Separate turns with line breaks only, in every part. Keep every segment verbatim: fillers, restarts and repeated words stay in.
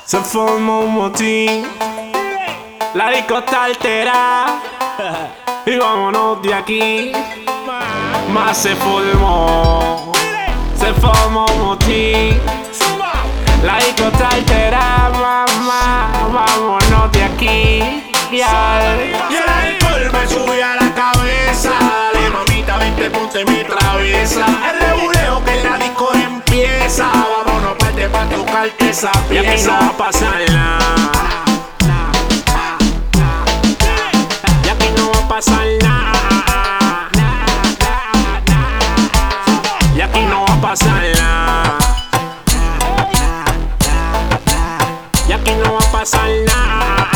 Se formó un motín, la disco está alterada y vámonos de aquí. Más se formó, se formó un motín, la disco está alterada, mamá, vámonos de aquí. Yeah.
Y el alcohol me sube a la cabeza. Dale, mamita, vente, ponte mi travesa. El rebuleo que en la disco empieza. Vámonos parte pa' tocarte esa
Y aquí
pieza.
no va a pasar nada, y aquí no va a pasar nada, y aquí no va a pasar nada, y aquí no va a pasar nada.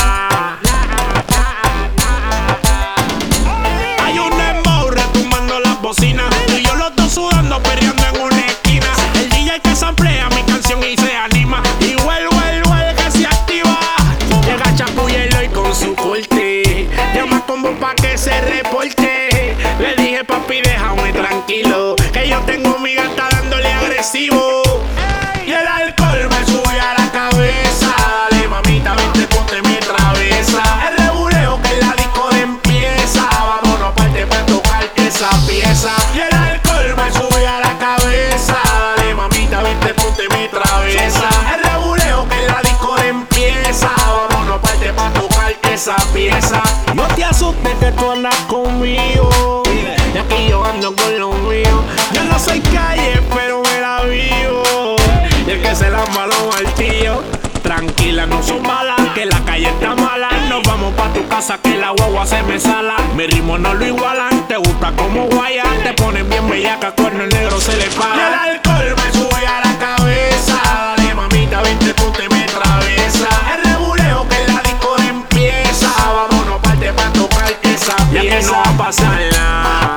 Hay un dembow retumbando las bocinas. Tú y yo los dos sudando, perreando en una esquina. El D J que samplea mi canción y se anima. Y vuelvo el vuel que se activa. Llega Chapuyelo y con su corte llama combo pa' que se reporte. Le dije, papi, déjame tranquilo, que yo tengo mi gata dándole agresivo. Y el alcohol me sube a la cabeza. Dale, mamita, vente, ponte mi travesa. El rebuleo que en la disco empieza. Vámonos parte pa' tocarte esa pieza. Y el alcohol me sube a la cabeza. Dale, mamita, vente, ponte mi travesa. El rebuleo que en la disco empieza. Vámonos parte pa' tocarte esa pieza.
No te asustes que tú andas conmigo, y aquí yo ando con lo mío.
Yo no soy calle, pero me la vivo.
Y el que se la maló al tío,
Tranquila, no son balas, que la calle está mala. Nos vamos pa' tu casa, que la guagua se me sala. Mi ritmo no lo igualan, te gusta como guaya. Te pones bien bellaca, cuerno el negro se le para. Y el alcohol me sube a la cabeza. Dale, mamita, vente, ponte mi travesa. El rebuleo que en la disco empieza. Vámonos parte pa' tocarte esa
y aquí
pieza.
no va a pasar nada,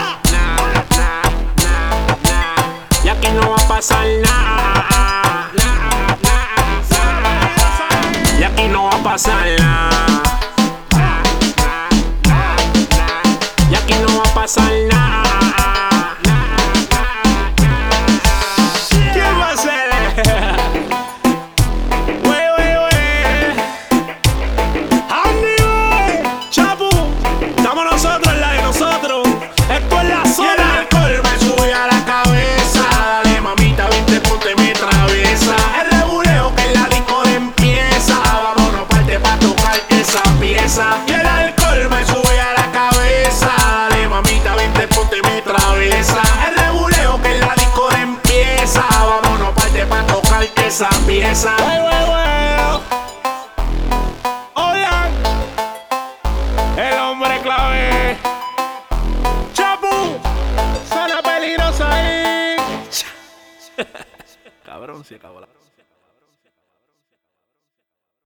y aquí no va a pasar nada, y aquí no va a pasar nada, y aquí no va a pasar nada.
¿Quién va a ser? Wey, wey, wey. Andy, wey. Chapu, estamos nosotros en la de nosotros. Esto es la zona. Y el alcohol me sube a la cabeza. Dale, mamita, vente, ponte mi travesa. El rebuleo que en la disco empieza. Vámonos parte pa' tocarte esa pieza. Y el alcohol me sube a la cabeza. Dale, mamita, vente, ponte mi travesa. El rebuleo que en la disco empieza. Vámonos parte pa' tocarte esa pieza. Wey, wey, wey. Hola, el hombre clave. Chapu, zona peligrosa ahí.
Cabrón, se acabó la